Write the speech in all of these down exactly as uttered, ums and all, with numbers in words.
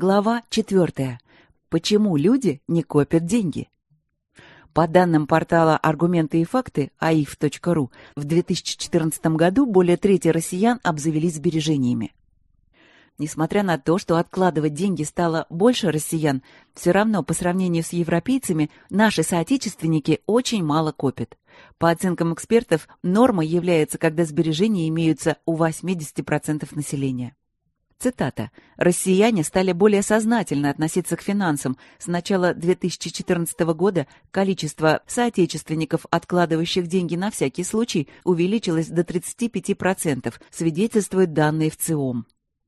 Глава четвертая. Почему люди не копят деньги? По данным портала «Аргументы и факты» а и эф точка ру, в две тысячи четырнадцатом году более трети россиян обзавелись сбережениями. Несмотря на то, что откладывать деньги стало больше россиян, все равно по сравнению с европейцами наши соотечественники очень мало копят. По оценкам экспертов, нормой является, когда сбережения имеются у восемьдесят процентов населения. Цитата. «Россияне стали более сознательно относиться к финансам. С начала две тысячи четырнадцатого года количество соотечественников, откладывающих деньги на всякий случай, увеличилось до тридцати пяти процентов, свидетельствуют данные в ЦИОМ».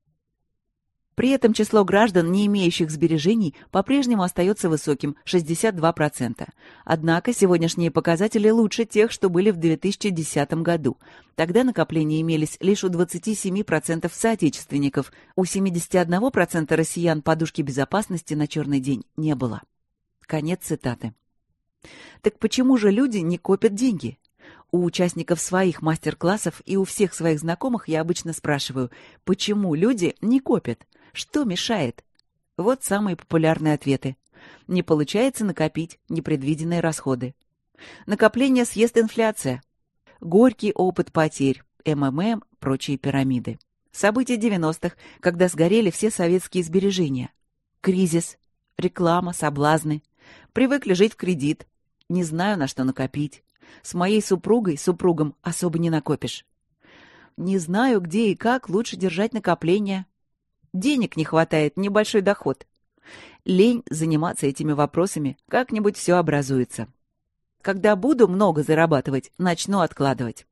При этом число граждан, не имеющих сбережений, по-прежнему остается высоким – шестьдесят два процента. Однако сегодняшние показатели лучше тех, что были в две тысячи десятом году. Тогда накопления имелись лишь у двадцати семи процентов соотечественников, у семидесяти одного процента россиян подушки безопасности на черный день не было. Конец цитаты. Так почему же люди не копят деньги? У участников своих мастер-классов и у всех своих знакомых я обычно спрашиваю, почему люди не копят? Что мешает? Вот самые популярные ответы. Не получается накопить непредвиденные расходы. Накопление съест инфляция. Горький опыт потерь, эм эм эм, прочие пирамиды. События девяностых, когда сгорели все советские сбережения. Кризис, реклама, соблазны. Привыкли жить в кредит. Не знаю, на что накопить. С моей супругой, супругом особо не накопишь. Не знаю, где и как лучше держать накопления. Денег не хватает, небольшой доход. Лень заниматься этими вопросами, как-нибудь все образуется. Когда буду много зарабатывать, начну откладывать.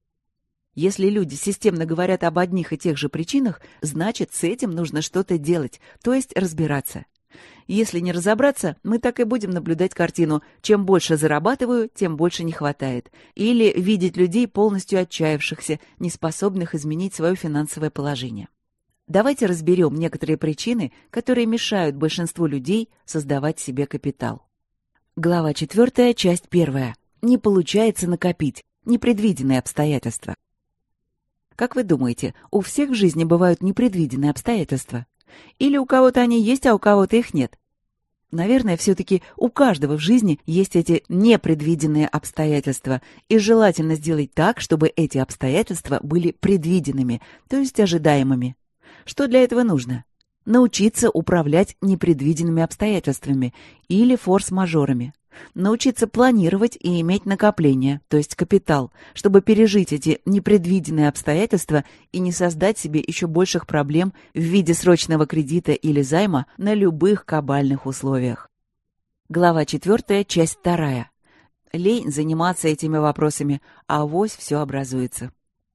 Если люди системно говорят об одних и тех же причинах, значит, с этим нужно что-то делать, то есть разбираться. Если не разобраться, мы так и будем наблюдать картину «чем больше зарабатываю, тем больше не хватает», или видеть людей, полностью отчаявшихся, неспособных изменить свое финансовое положение. Давайте разберем некоторые причины, которые мешают большинству людей создавать себе капитал. Глава четвертая, часть первая. Не получается накопить. Непредвиденные обстоятельства. Как вы думаете, у всех в жизни бывают непредвиденные обстоятельства? Или у кого-то они есть, а у кого-то их нет? Наверное, все-таки у каждого в жизни есть эти непредвиденные обстоятельства, и желательно сделать так, чтобы эти обстоятельства были предвиденными, то есть ожидаемыми. Что для этого нужно? Научиться управлять непредвиденными обстоятельствами или форс-мажорами. Научиться планировать и иметь накопление, то есть капитал, чтобы пережить эти непредвиденные обстоятельства и не создать себе еще больших проблем в виде срочного кредита или займа на любых кабальных условиях. Глава четвертая, часть вторая. Лень заниматься этими вопросами, а авось все образуется.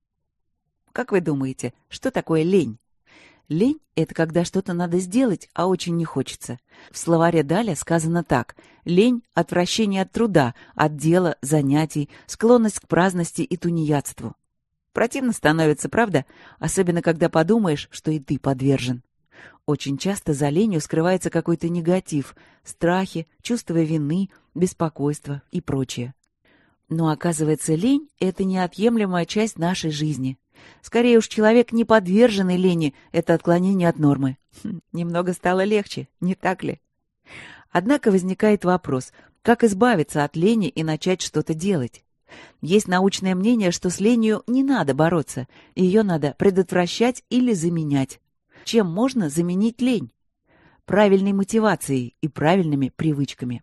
Как вы думаете, что такое лень? Лень — это когда что-то надо сделать, а очень не хочется. В словаре Даля сказано так: лень — отвращение от труда, от дела, занятий, склонность к праздности и тунеядству. Противно становится, правда? Особенно, когда подумаешь, что и ты подвержен. Очень часто за ленью скрывается какой-то негатив, страхи, чувство вины, беспокойство и прочее. Но оказывается, лень — это неотъемлемая часть нашей жизни. Скорее уж, человек, не подверженный лени, это отклонение от нормы. Хм, немного стало легче, не так ли? Однако возникает вопрос, как избавиться от лени и начать что-то делать? Есть научное мнение, что с ленью не надо бороться, ее надо предотвращать или заменять. Чем можно заменить лень? Правильной мотивацией и правильными привычками.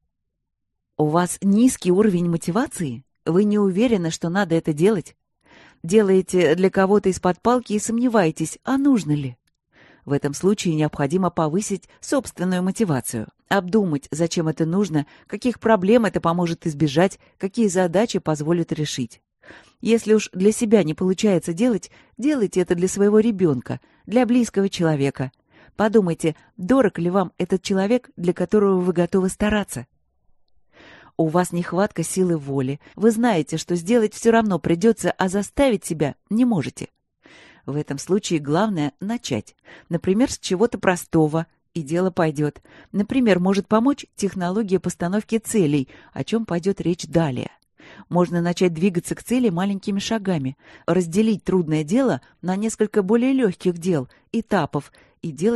У вас низкий уровень мотивации? Вы не уверены, что надо это делать? Делаете для кого-то из-под палки и сомневаетесь, а нужно ли? В этом случае необходимо повысить собственную мотивацию, обдумать, зачем это нужно, каких проблем это поможет избежать, какие задачи позволят решить. Если уж для себя не получается делать, делайте это для своего ребенка, для близкого человека. Подумайте, дорог ли вам этот человек, для которого вы готовы стараться. У вас нехватка силы воли. Вы знаете, что сделать все равно придется, а заставить себя не можете. В этом случае главное — начать. Например, с чего-то простого, и дело пойдет. Например, может помочь технология постановки целей, о чем пойдет речь далее. Можно начать двигаться к цели маленькими шагами, разделить трудное дело на несколько более легких дел, этапов, и делать их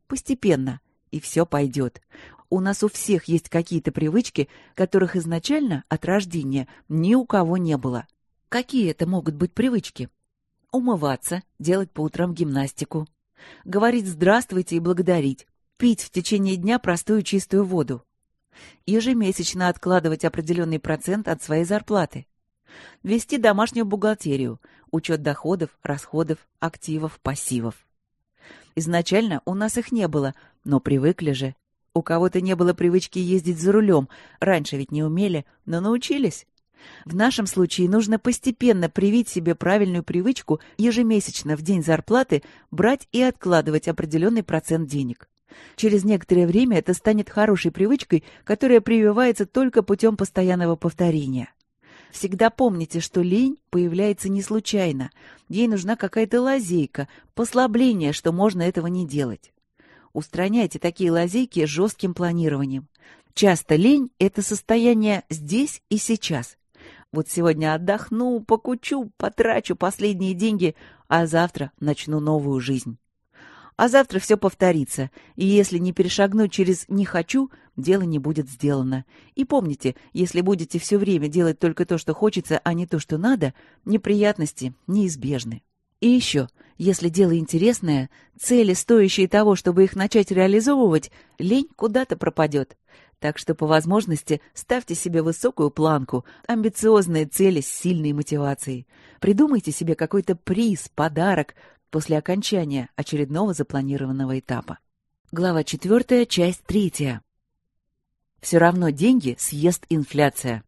Постепенно, и все пойдет. У нас у всех есть какие-то привычки, которых изначально от рождения ни у кого не было. Какие это могут быть привычки? Умываться, делать по утрам гимнастику, говорить «здравствуйте» и благодарить, пить в течение дня простую чистую воду, ежемесячно откладывать определенный процент от своей зарплаты, вести домашнюю бухгалтерию, учет доходов, расходов, активов, пассивов. Изначально у нас их не было, но привыкли же. У кого-то не было привычки ездить за рулем, раньше ведь не умели, но научились. В нашем случае нужно постепенно привить себе правильную привычку ежемесячно в день зарплаты брать и откладывать определенный процент денег. Через некоторое время это станет хорошей привычкой, которая прививается только путем постоянного повторения. Всегда помните, что лень появляется не случайно. Ей нужна какая-то лазейка, послабление, что можно этого не делать. Устраняйте такие лазейки жестким планированием. Часто лень – это состояние здесь и сейчас. Вот сегодня отдохну, покучу, потрачу последние деньги, а завтра начну новую жизнь. А завтра все повторится, и если не перешагнуть через «не хочу», дело не будет сделано. И помните, если будете все время делать только то, что хочется, а не то, что надо, неприятности неизбежны. И еще, если дело интересное, цели, стоящие того, чтобы их начать реализовывать, лень куда-то пропадет. Так что по возможности ставьте себе высокую планку, амбициозные цели с сильной мотивацией. Придумайте себе какой-то приз, подарок после окончания очередного запланированного этапа. Глава четвертая, часть третья. Все равно деньги съест инфляция.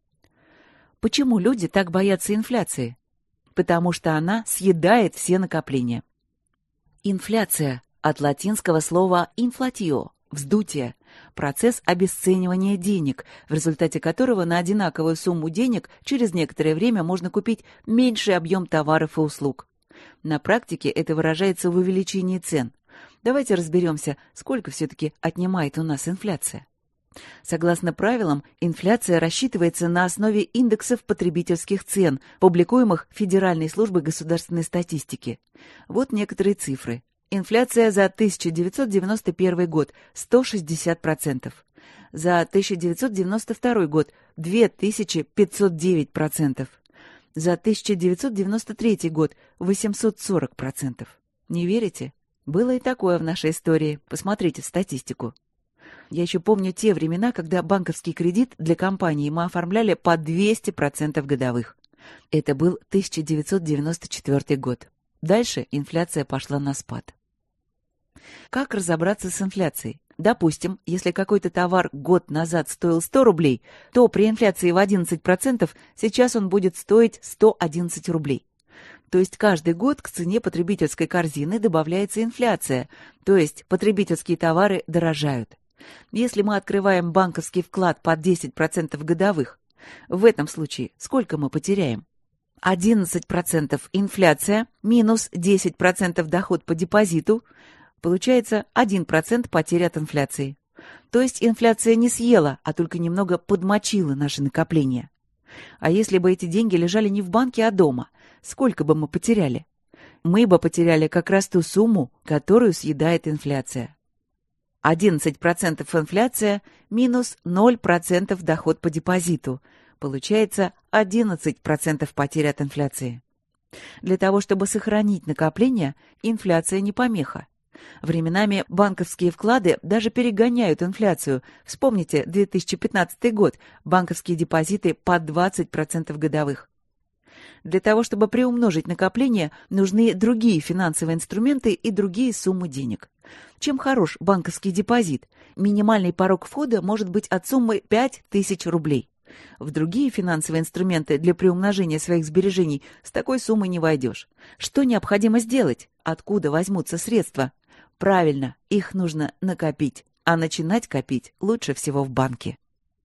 Почему люди так боятся инфляции? Потому что она съедает все накопления. Инфляция от латинского слова «inflatio» – вздутие, процесс обесценивания денег, в результате которого на одинаковую сумму денег через некоторое время можно купить меньший объем товаров и услуг. На практике это выражается в увеличении цен. Давайте разберемся, сколько все-таки отнимает у нас инфляция. Согласно правилам, инфляция рассчитывается на основе индексов потребительских цен, публикуемых Федеральной службой государственной статистики. Вот некоторые цифры. Инфляция за тысяча девятьсот девяносто первый год – сто шестьдесят процентов. За тысяча девятьсот девяносто второй год – две тысячи пятьсот девять процентов. За тысяча девятьсот девяносто третий год – восемьсот сорок процентов. Не верите? Было и такое в нашей истории. Посмотрите в статистику. Я еще помню те времена, когда банковский кредит для компании мы оформляли по двести процентов годовых. Это был тысяча девятьсот девяносто четвёртый год. Дальше инфляция пошла на спад. Как разобраться с инфляцией? Допустим, если какой-то товар год назад стоил сто рублей, то при инфляции в одиннадцать процентов сейчас он будет стоить сто одиннадцать рублей. То есть каждый год к цене потребительской корзины добавляется инфляция, то есть потребительские товары дорожают. Если мы открываем банковский вклад под десять процентов годовых, в этом случае сколько мы потеряем? одиннадцать процентов инфляция минус десять процентов доход по депозиту, получается один процент потери от инфляции. То есть инфляция не съела, а только немного подмочила наши накопления. А если бы эти деньги лежали не в банке, а дома, сколько бы мы потеряли? Мы бы потеряли как раз ту сумму, которую съедает инфляция. одиннадцать процентов инфляция минус ноль процентов доход по депозиту. Получается одиннадцать процентов потерь от инфляции. Для того, чтобы сохранить накопления, инфляция не помеха. Временами банковские вклады даже перегоняют инфляцию. Вспомните две тысячи пятнадцатый год, банковские депозиты по двадцать процентов годовых. Для того, чтобы приумножить накопления, нужны другие финансовые инструменты и другие суммы денег. Чем хорош банковский депозит? Минимальный порог входа может быть от суммы пять тысяч рублей. В другие финансовые инструменты для приумножения своих сбережений с такой суммой не войдешь. Что необходимо сделать? Откуда возьмутся средства? Правильно, их нужно накопить. А начинать копить лучше всего в банке.